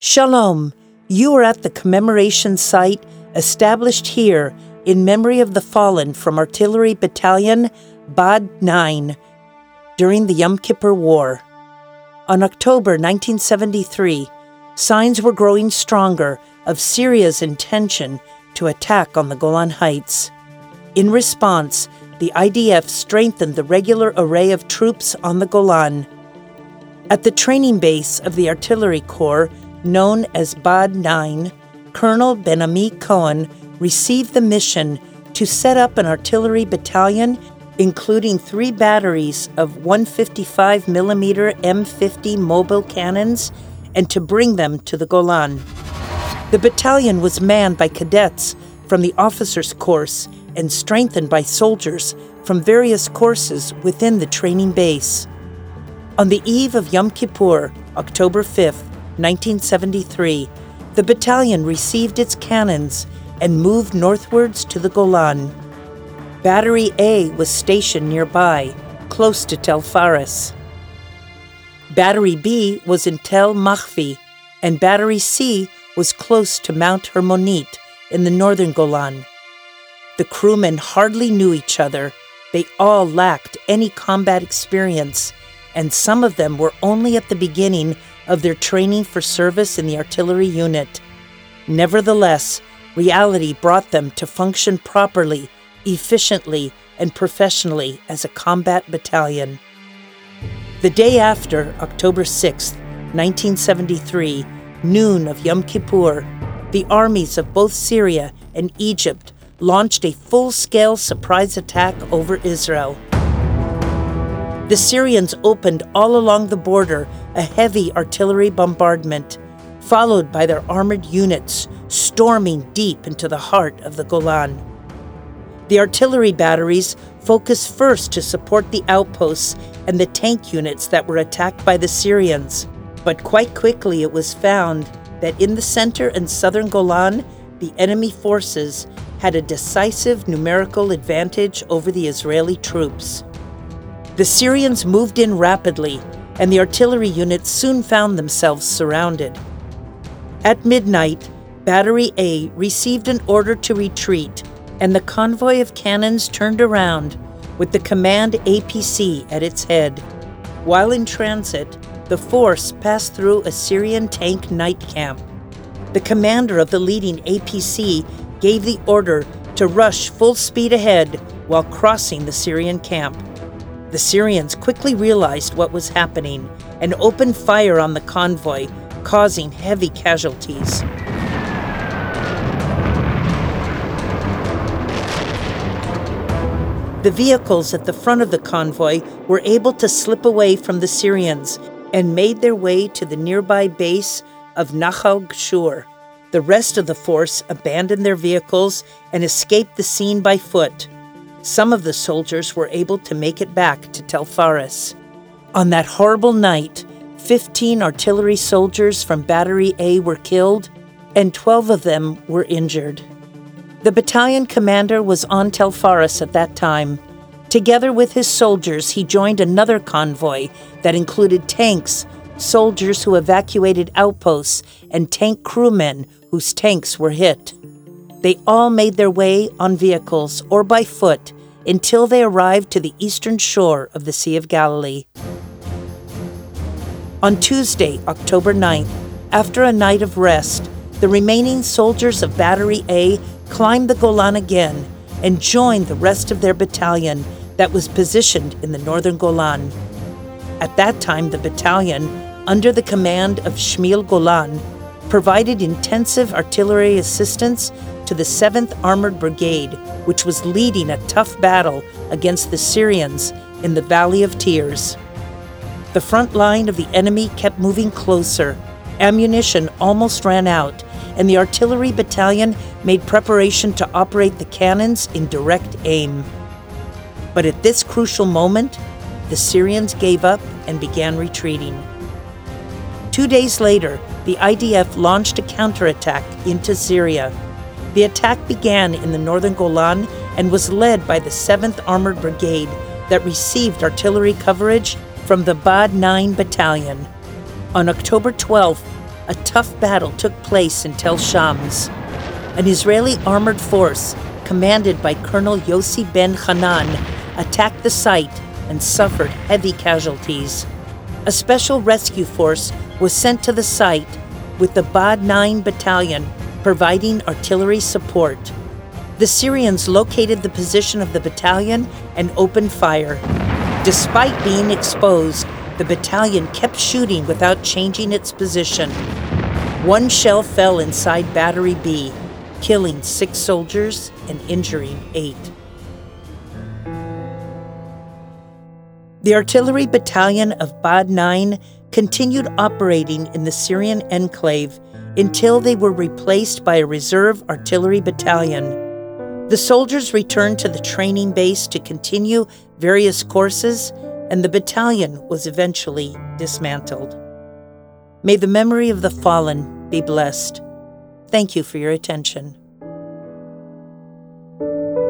Shalom, you are at the commemoration site established here in memory of the fallen from Artillery Battalion Bad 9 during the Yom Kippur War. On October 1973, signs were growing stronger of Syria's intention to attack on the Golan Heights. In response, the IDF strengthened the regular array of troops on the Golan. At the training base of the Artillery Corps, known as Bad 9, Colonel Ben-Ami Cohen received the mission to set up an artillery battalion, including 3 batteries of 155mm M50 mobile cannons, and to bring them to the Golan. The battalion was manned by cadets from the officers' course and strengthened by soldiers from various courses within the training base. On the eve of Yom Kippur, October 5th, 1973, the battalion received its cannons and moved northwards to the Golan. Battery A was stationed nearby, close to Tel Faris. Battery B was in Tel Machvi, and Battery C was close to Mount Hermonit in the northern Golan. The crewmen hardly knew each other. They all lacked any combat experience, and some of them were only at the beginning of their training for service in the artillery unit. Nevertheless, reality brought them to function properly, efficiently, and professionally as a combat battalion. The day after, October 6, 1973, noon of Yom Kippur, the armies of both Syria and Egypt launched a full-scale surprise attack over Israel. The Syrians opened all along the border a heavy artillery bombardment, followed by their armored units storming deep into the heart of the Golan. The artillery batteries focused first to support the outposts and the tank units that were attacked by the Syrians, but quite quickly it was found that in the center and southern Golan, the enemy forces had a decisive numerical advantage over the Israeli troops. The Syrians moved in rapidly, and the artillery units soon found themselves surrounded. At midnight, Battery A received an order to retreat, and the convoy of cannons turned around, with the command APC at its head. While in transit, the force passed through a Syrian tank night camp. The commander of the leading APC gave the order to rush full speed ahead while crossing the Syrian camp. The Syrians quickly realized what was happening and opened fire on the convoy, causing heavy casualties. The vehicles at the front of the convoy were able to slip away from the Syrians and made their way to the nearby base of Nahal Gshur. The rest of the force abandoned their vehicles and escaped the scene by foot. Some of the soldiers were able to make it back to Tel Faris. On that horrible night, 15 artillery soldiers from Battery A were killed, and 12 of them were injured. The battalion commander was on Tel Faris at that time. Together with his soldiers, he joined another convoy that included tanks, soldiers who evacuated outposts, and tank crewmen whose tanks were hit. They all made their way on vehicles or by foot until they arrived to the eastern shore of the Sea of Galilee. On Tuesday, October 9th, after a night of rest, the remaining soldiers of Battery A climbed the Golan again and joined the rest of their battalion that was positioned in the northern Golan. At that time, the battalion, under the command of Shmuel Golan, provided intensive artillery assistance to the 7th Armored Brigade, which was leading a tough battle against the Syrians in the Valley of Tears. The front line of the enemy kept moving closer. Ammunition almost ran out, and the artillery battalion made preparation to operate the cannons in direct aim. But at this crucial moment, the Syrians gave up and began retreating. 2 days later, the IDF launched a counterattack into Syria. The attack began in the northern Golan and was led by the 7th Armored Brigade that received artillery coverage from the Bad 9 Battalion. On October 12th, a tough battle took place in Tel Shams. An Israeli armored force, commanded by Colonel Yossi Ben Hanan, attacked the site and suffered heavy casualties. A special rescue force was sent to the site with the Bad 9 Battalion providing artillery support. The Syrians located the position of the battalion and opened fire. Despite being exposed, the battalion kept shooting without changing its position. One shell fell inside Battery B, killing 6 soldiers and injuring 8. The artillery battalion of Bad 9 continued operating in the Syrian enclave until they were replaced by a reserve artillery battalion. The soldiers returned to the training base to continue various courses, and the battalion was eventually dismantled. May the memory of the fallen be blessed. Thank you for your attention.